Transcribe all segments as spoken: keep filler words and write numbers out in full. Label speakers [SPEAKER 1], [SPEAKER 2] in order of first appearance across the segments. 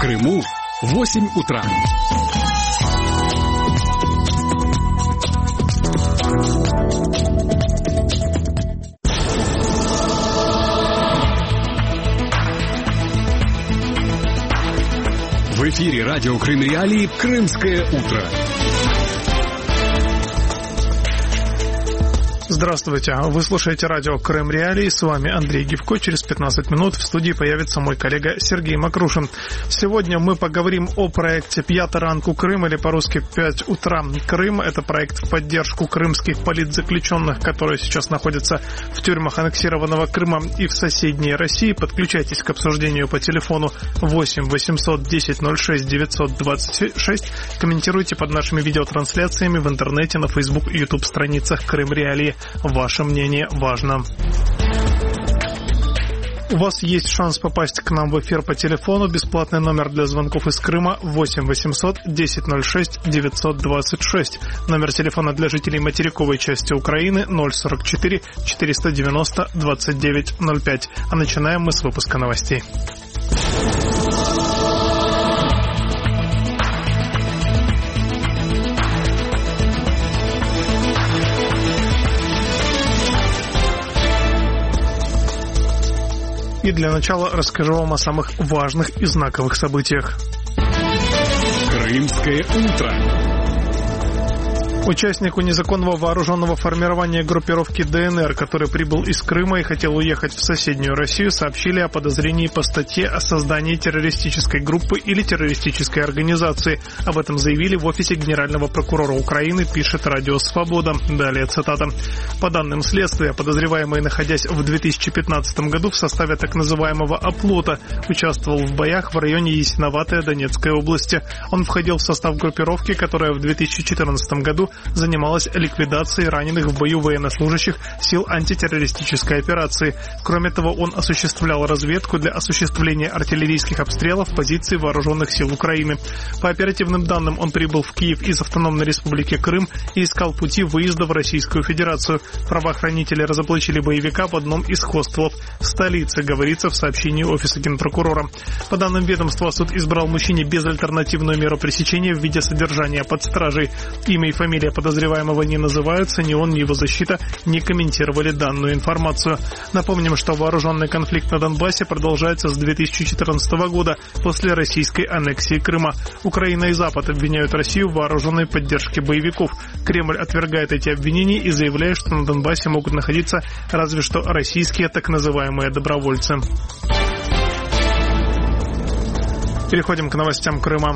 [SPEAKER 1] Крыму восемь утра. В эфире радио Крым Реалии «Крымское утро».
[SPEAKER 2] Здравствуйте, вы слушаете радио Крым Реалии, с вами Андрей Гивко. Через пятнадцать минут в студии появится мой коллега Сергей Макрушин. Сегодня мы поговорим о проекте «П'ята ранку Крым», или по-русски «Пять утра Крым». Это проект в поддержку крымских политзаключенных, которые сейчас находятся в тюрьмах аннексированного Крыма и в соседней России. Подключайтесь к обсуждению по телефону восемь восемьсот десять ноль шесть девятьсот двадцать шесть. Комментируйте под нашими видеотрансляциями в интернете, на Facebook и YouTube страницах Крым Реалии. Ваше мнение важно. У вас есть шанс попасть к нам в эфир по телефону. Бесплатный номер для звонков из Крыма восемь восемьсот десять ноль шесть девятьсот двадцать шесть. Номер телефона для жителей материковой части Украины ноль сорок четыре четыреста девяносто двадцать девять ноль пять. А начинаем мы с выпуска новостей. И для начала расскажу вам о самых важных и знаковых событиях.
[SPEAKER 1] Крымское утро.
[SPEAKER 2] Участнику незаконного вооруженного формирования группировки ДНР, который прибыл из Крыма и хотел уехать в соседнюю Россию, сообщили о подозрении по статье о создании террористической группы или террористической организации. Об этом заявили в офисе генерального прокурора Украины, пишет Радио Свобода. Далее цитата. По данным следствия, подозреваемый, находясь в две тысячи пятнадцатом году в составе так называемого «Оплота», участвовал в боях в районе Ясиноватая Донецкой области. Он входил в состав группировки, которая в две тысячи четырнадцатом году занималась ликвидацией раненых в бою военнослужащих сил антитеррористической операции. Кроме того, он осуществлял разведку для осуществления артиллерийских обстрелов позиций вооруженных сил Украины. По оперативным данным, он прибыл в Киев из Автономной Республики Крым и искал пути выезда в Российскую Федерацию. Правоохранители разоблачили боевика в одном из хостелов в столице, говорится в сообщении офиса генпрокурора. По данным ведомства, суд избрал мужчине безальтернативную меру пресечения в виде содержания под стражей. Имя и фамилия подозреваемого не называются, ни он, ни его защита не комментировали данную информацию. Напомним, что вооруженный конфликт на Донбассе продолжается с две тысячи четырнадцатого года, после российской аннексии Крыма. Украина и Запад обвиняют Россию в вооруженной поддержке боевиков. Кремль отвергает эти обвинения и заявляет, что на Донбассе могут находиться разве что российские так называемые добровольцы. Переходим к новостям Крыма.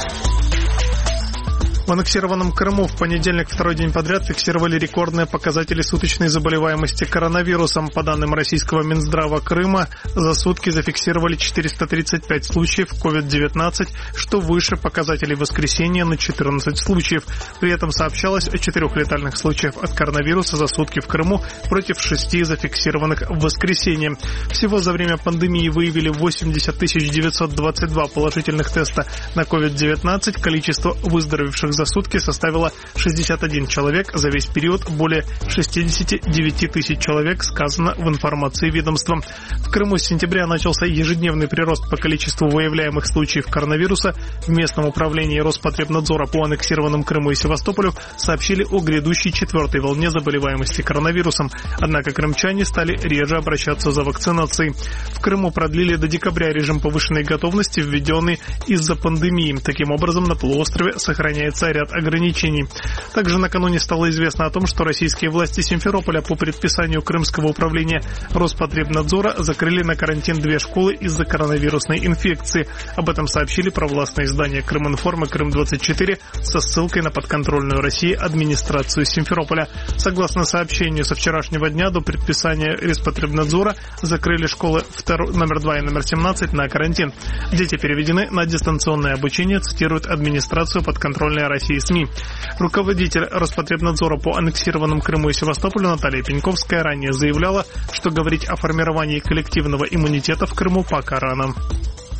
[SPEAKER 2] В аннексированном Крыму в понедельник второй день подряд фиксировали рекордные показатели суточной заболеваемости коронавирусом. По данным российского Минздрава Крыма, за сутки зафиксировали четыреста тридцать пять случаев ковид девятнадцать, что выше показателей воскресенья на четырнадцать случаев. При этом сообщалось о четырех летальных случаях от коронавируса за сутки в Крыму против шести зафиксированных в воскресенье. Всего за время пандемии выявили восемьдесят тысяч девятьсот двадцать два положительных теста на ковид девятнадцать. Количество выздоровевших за сутки составило шестьдесят один человек. За весь период более шестьдесят девять тысяч человек, сказано в информации ведомства. В Крыму с сентября начался ежедневный прирост по количеству выявляемых случаев коронавируса. В местном управлении Роспотребнадзора по аннексированным Крыму и Севастополю сообщили о грядущей четвертой волне заболеваемости коронавирусом. Однако крымчане стали реже обращаться за вакцинацией. В Крыму продлили до декабря режим повышенной готовности, введенный из-за пандемии. Таким образом, на полуострове сохраняется ряд ограничений. Также накануне стало известно о том, что российские власти Симферополя по предписанию Крымского управления Роспотребнадзора закрыли на карантин две школы из-за коронавирусной инфекции. Об этом сообщили провластные издания Крыминформ и Крым двадцать четыре со ссылкой на подконтрольную России администрацию Симферополя. Согласно сообщению, со вчерашнего дня до предписания Роспотребнадзора закрыли школы номер два и номер семнадцать на карантин. Дети переведены на дистанционное обучение, цитирует администрацию подконтрольной России СМИ. Руководитель Роспотребнадзора по аннексированным Крыму и Севастополю Наталья Пеньковская ранее заявляла, что говорить о формировании коллективного иммунитета в Крыму пока рано.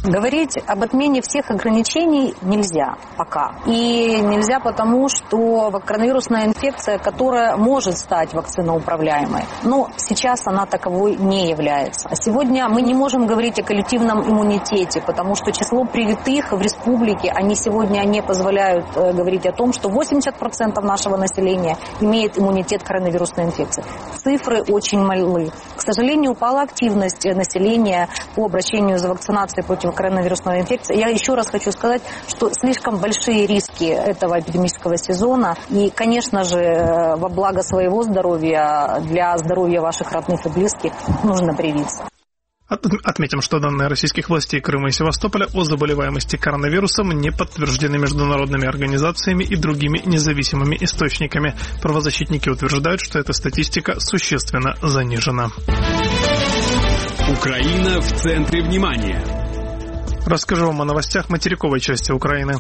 [SPEAKER 3] Говорить об отмене всех ограничений нельзя пока. И нельзя потому, что коронавирусная инфекция, которая может стать вакциноуправляемой, но сейчас она таковой не является. Сегодня мы не можем говорить о коллективном иммунитете, потому что число привитых в республике, они сегодня не позволяют говорить о том, что восемьдесят процентов нашего населения имеет иммунитет к коронавирусной инфекции. Цифры очень малы. К сожалению, упала активность населения по обращению за вакцинацией против коронавирусной инфекции. Я еще раз хочу сказать, что слишком большие риски этого эпидемического сезона. И, конечно же, во благо своего здоровья, для здоровья ваших родных и близких нужно привиться.
[SPEAKER 2] Отметим, что данные российских властей Крыма и Севастополя о заболеваемости коронавирусом не подтверждены международными организациями и другими независимыми источниками. Правозащитники утверждают, что эта статистика существенно занижена.
[SPEAKER 1] Украина в центре внимания.
[SPEAKER 2] Расскажу вам о новостях материковой части Украины.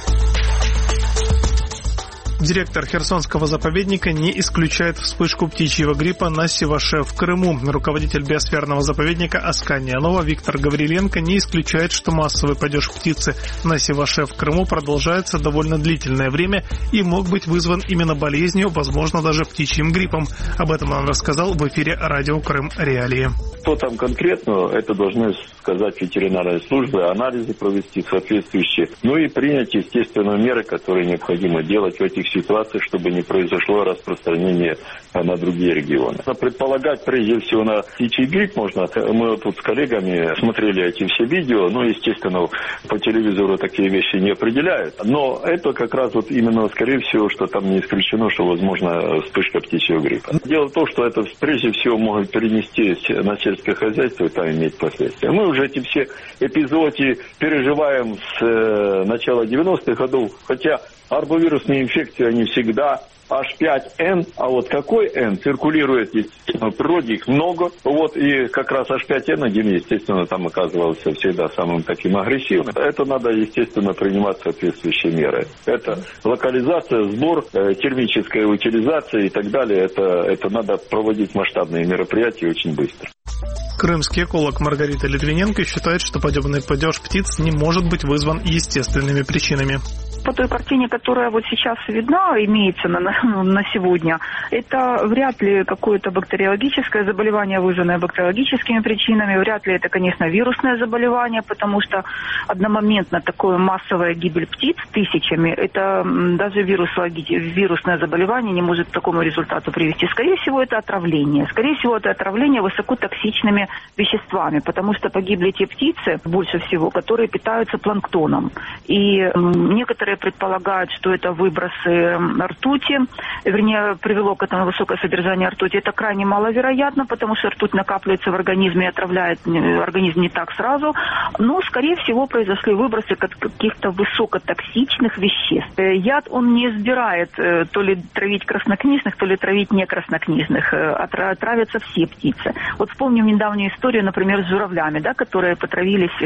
[SPEAKER 2] Директор Херсонского заповедника не исключает вспышку птичьего гриппа на Севаше в Крыму. Руководитель биосферного заповедника Аскания Нова Виктор Гавриленко не исключает, что массовый падеж птицы на Севаше в Крыму продолжается довольно длительное время и мог быть вызван именно болезнью, возможно, даже птичьим гриппом. Об этом он рассказал в эфире радио Крым Реалии.
[SPEAKER 4] Что там конкретно, это должны сказать ветеринарные службы, анализы провести соответствующие, ну и принять, естественно, меры, которые необходимо делать в этих ситуациях, чтобы не произошло распространение на другие регионы. Предполагать, прежде всего, на птичий грипп можно. Мы тут с коллегами смотрели эти все видео, ну, естественно, по телевизору такие вещи не определяют, но это как раз вот именно, скорее всего, что там не исключено, что возможно вспышка птичьего гриппа. Дело в том, что это прежде всего может перенести на сельское хозяйство и там иметь последствия. Мы уже эти все эпизоды переживаем с э, начала девяностых годов, хотя арбовирусные инфекции, они всегда эйч пять эн, а вот какой N циркулирует, естественно, в природе, их много. Вот, и как раз эйч пять эн один, естественно, там оказывался всегда самым таким агрессивным. Это надо, естественно, принимать соответствующие меры. Это локализация, сбор, э, термическая утилизация и так далее. Это, это надо проводить масштабные мероприятия очень быстро.
[SPEAKER 2] Крымский эколог Маргарита Литвиненко считает, что подобный падеж птиц не может быть вызван естественными причинами.
[SPEAKER 5] По той картине, которая вот сейчас видна, имеется на, на сегодня, это вряд ли какое-то бактериологическое заболевание, вызванное бактериологическими причинами. Вряд ли это, конечно, вирусное заболевание, потому что одномоментно такое массовая гибель птиц тысячами, это даже вирусное заболевание не может к такому результату привести. Скорее всего, это отравление. Скорее всего, это отравление высокотоксичными веществами, потому что погибли те птицы, больше всего, которые питаются планктоном. И некоторые предполагают, что это выбросы ртути, вернее, привело к этому высокое содержание ртути. Это крайне маловероятно, потому что ртуть накапливается в организме и отравляет организм не так сразу. Но, скорее всего, произошли выбросы каких-то высокотоксичных веществ. Яд, он не избирает то ли травить краснокнижных, то ли травить не краснокнижных. Травятся все птицы. Вот вспомним недавнюю историю, например, с журавлями, да, которые потравились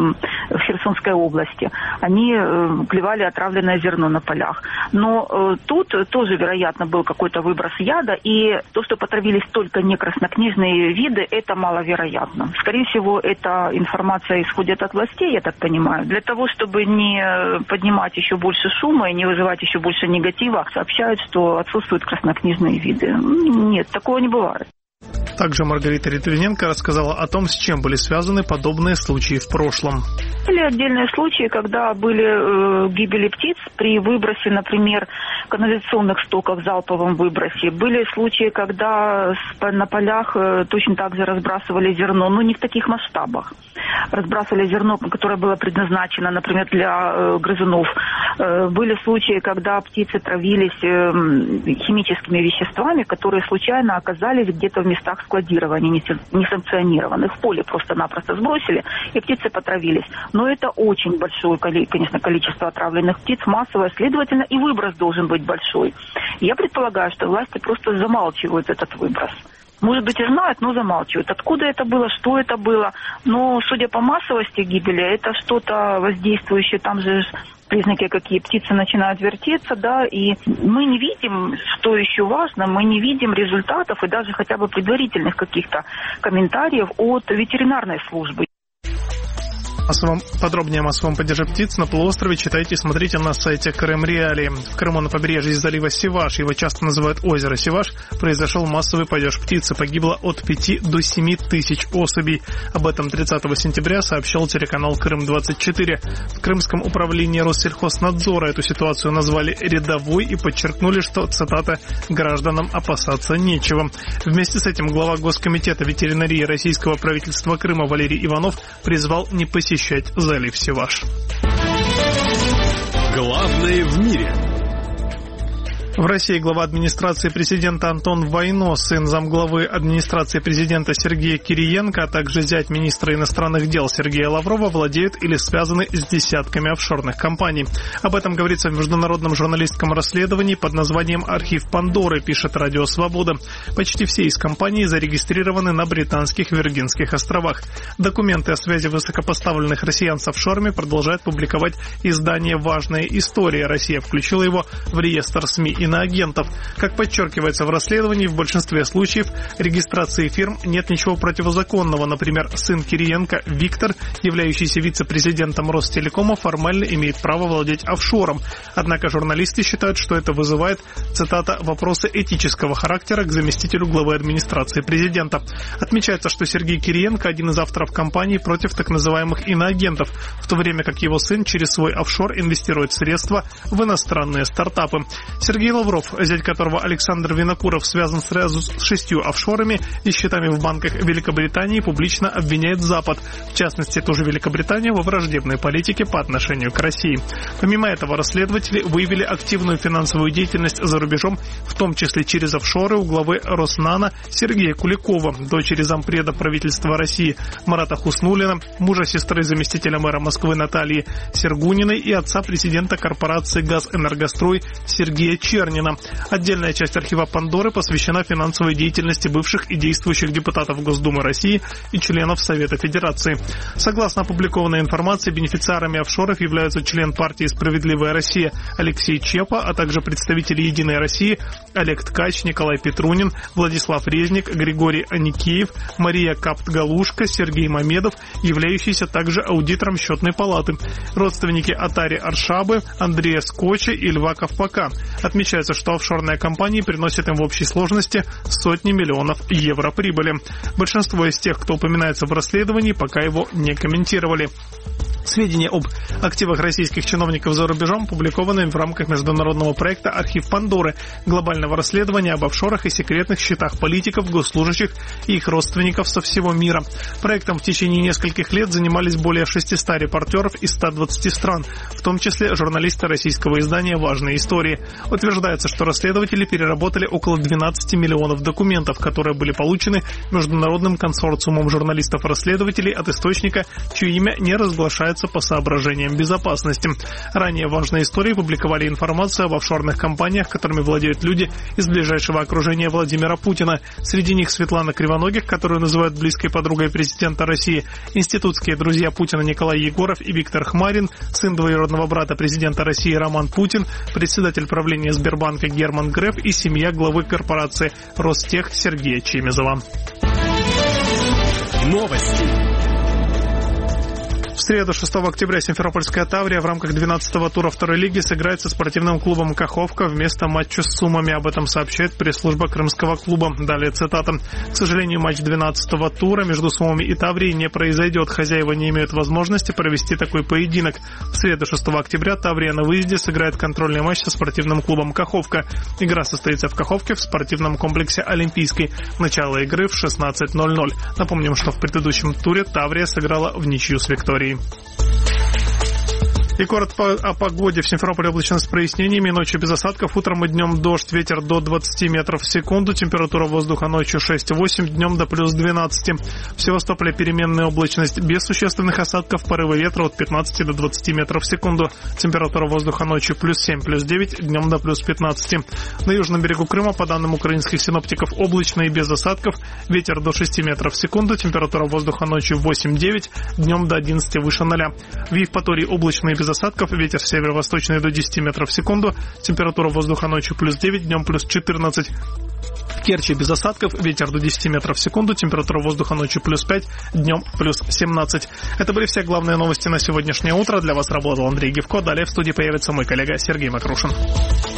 [SPEAKER 5] в Херсонской области. Они клевали отравленное зерно на полях. Но э, тут тоже, вероятно, был какой-то выброс яда, и то, что потравились только не краснокнижные виды, это маловероятно. Скорее всего, эта информация исходит от властей, я так понимаю, для того, чтобы не поднимать еще больше шума и не вызывать еще больше негатива, сообщают, что отсутствуют краснокнижные виды. Нет, такого не бывает.
[SPEAKER 2] Также Маргарита Литвиненко рассказала о том, с чем были связаны подобные случаи в прошлом.
[SPEAKER 5] Были отдельные случаи, когда были э, гибели птиц при выбросе, например, канализационных стоков в залповом выбросе. Были случаи, когда на полях э, точно так же разбрасывали зерно, но не в таких масштабах. Разбрасывали зерно, которое было предназначено, например, для э, грызунов. Э, были случаи, когда птицы травились э, химическими веществами, которые случайно оказались где-то в местах складирования несанкционированных. В поле просто-напросто сбросили, и птицы потравились. Но это очень большое, конечно, количество отравленных птиц, массовое, следовательно, и выброс должен быть большой. Я предполагаю, что власти просто замалчивают этот выброс. Может быть, и знают, но замалчивают. Откуда это было, что это было. Но, судя по массовости гибели, это что-то воздействующее, там же признаки какие, птицы начинают вертеться, да, и мы не видим, что еще важно, мы не видим результатов и даже хотя бы предварительных каких-то комментариев от ветеринарной службы.
[SPEAKER 2] Массовом, подробнее о массовом падеже птиц на полуострове читайте и смотрите на сайте Крым Реалии. В Крыму на побережье залива Севаш, его часто называют озеро Севаш, произошел массовый падеж птицы. Погибло от пяти до семи тысяч особей. Об этом тридцатого сентября сообщил телеканал Крым двадцать четыре. В Крымском управлении Россельхознадзора эту ситуацию назвали рядовой и подчеркнули, что, цитата, «гражданам опасаться нечего». Вместе с этим глава Госкомитета ветеринарии российского правительства Крыма Валерий Иванов призвал не посещать залив Севаш.
[SPEAKER 1] Главное в мире.
[SPEAKER 2] В России глава администрации президента Антон Вайно, сын замглавы администрации президента Сергея Кириенко, а также зять министра иностранных дел Сергея Лаврова владеют или связаны с десятками офшорных компаний. Об этом говорится в международном журналистском расследовании под названием «Архив Пандоры», пишет Радио Свобода. Почти все из компаний зарегистрированы на британских Виргинских островах. Документы о связи высокопоставленных россиян с офшорами продолжает публиковать издание «Важная история». Россия включила его в реестр СМИ и иноагентов. Как подчеркивается в расследовании, в большинстве случаев регистрации фирм нет ничего противозаконного. Например, сын Кириенко Виктор, являющийся вице-президентом Ростелекома, формально имеет право владеть офшором. Однако журналисты считают, что это вызывает, цитата, «вопросы этического характера к заместителю главы администрации президента». Отмечается, что Сергей Кириенко один из авторов кампании против так называемых иноагентов, в то время как его сын через свой офшор инвестирует средства в иностранные стартапы. Сергей Лавров, зять которого Александр Винокуров, связан сразу с шестью офшорами и счетами в банках Великобритании, публично обвиняет Запад, в частности, тоже Великобританию, во враждебной политике по отношению к России. Помимо этого, расследователи выявили активную финансовую деятельность за рубежом, в том числе через офшоры у главы Роснана Сергея Куликова, дочери зампреда правительства России Марата Хуснуллина, мужа сестры заместителя мэра Москвы Натальи Сергуниной и отца президента корпорации «Газэнергострой» Сергея Чернина. Отдельная часть архива Пандоры посвящена финансовой деятельности бывших и действующих депутатов Госдумы России и членов Совета Федерации. Согласно опубликованной информации, бенефициарами офшоров являются член партии «Справедливая Россия» Алексей Чепа, а также представители «Единой России» Олег Ткач, Николай Петрунин, Владислав Резник, Григорий Аникеев, Мария Капт-Галушка, Сергей Мамедов, являющийся также аудитором Счетной палаты, родственники Атари Аршабы, Андрея Скотча и Льва Ковпака. Отмечается, что офшорные компании приносят им в общей сложности сотни миллионов евро прибыли. Большинство из тех, кто упоминается в расследовании, пока его не комментировали. Сведения об активах российских чиновников за рубежом публикованы в рамках международного проекта «Архив Пандоры» глобального расследования об офшорах и секретных счетах политиков, госслужащих и их родственников со всего мира. Проектом в течение нескольких лет занимались более шестисот репортеров из ста двадцати стран, в том числе журналисты российского издания «Важные истории». Утверждается, что расследователи переработали около двенадцати миллионов документов, которые были получены международным консорциумом журналистов-расследователей от источника, чье имя не разглашается по соображениям безопасности. Ранее «Важные истории» публиковали информацию об офшорных компаниях, которыми владеют люди из ближайшего окружения Владимира Путина. Среди них Светлана Кривоногих, которую называют близкой подругой президента России, институтские друзья Путина Николай Егоров и Виктор Хмарин, сын двоюродного брата президента России Роман Путин, председатель правления Сбербанка Герман Греф и семья главы корпорации Ростех Сергея Чемезова.
[SPEAKER 1] Новости.
[SPEAKER 2] В среду, шестого октября, Симферопольская Таврия в рамках двенадцатого тура второй лиги сыграет со спортивным клубом «Каховка» вместо матча с Сумами. Об этом сообщает пресс-служба крымского клуба. Далее цитата. «К сожалению, матч двенадцатого тура между Сумами и Таврией не произойдет. Хозяева не имеют возможности провести такой поединок. В среду, шестого октября, Таврия на выезде сыграет контрольный матч со спортивным клубом «Каховка». Игра состоится в Каховке в спортивном комплексе «Олимпийский». Начало игры в шестнадцать ноль ноль. Напомним, что в предыдущем туре Таврия сыграла в ничью с Викторией. И коротко о погоде. В Симферополе облачно с прояснениями, ночью без осадков, утром и днем дождь, ветер до двадцати метров в секунду, температура воздуха ночью шесть-восемь, днем до плюс двенадцати. В Севастополе переменная облачность без существенных осадков, порывы ветра от пятнадцати до двадцати метров в секунду, температура воздуха ночью плюс семь, плюс девять, днем до плюс пятнадцати. На южном берегу Крыма, по данным украинских синоптиков, облачно и без осадков, ветер до шести метров в секунду, температура воздуха ночью восемь-девять, днем до одиннадцати выше ноля. В Евпатории облачно и без без осадков, ветер северо-восточный до десяти метров в секунду, температура воздуха ночью плюс девять, днем плюс четырнадцать. В Керчи без осадков, ветер до десяти метров в секунду, температура воздуха ночью плюс пять, днем плюс семнадцать. Это были все главные новости на сегодняшнее утро. Для вас работал Андрей Гевко. Далее в студии появится мой коллега Сергей Макрушин.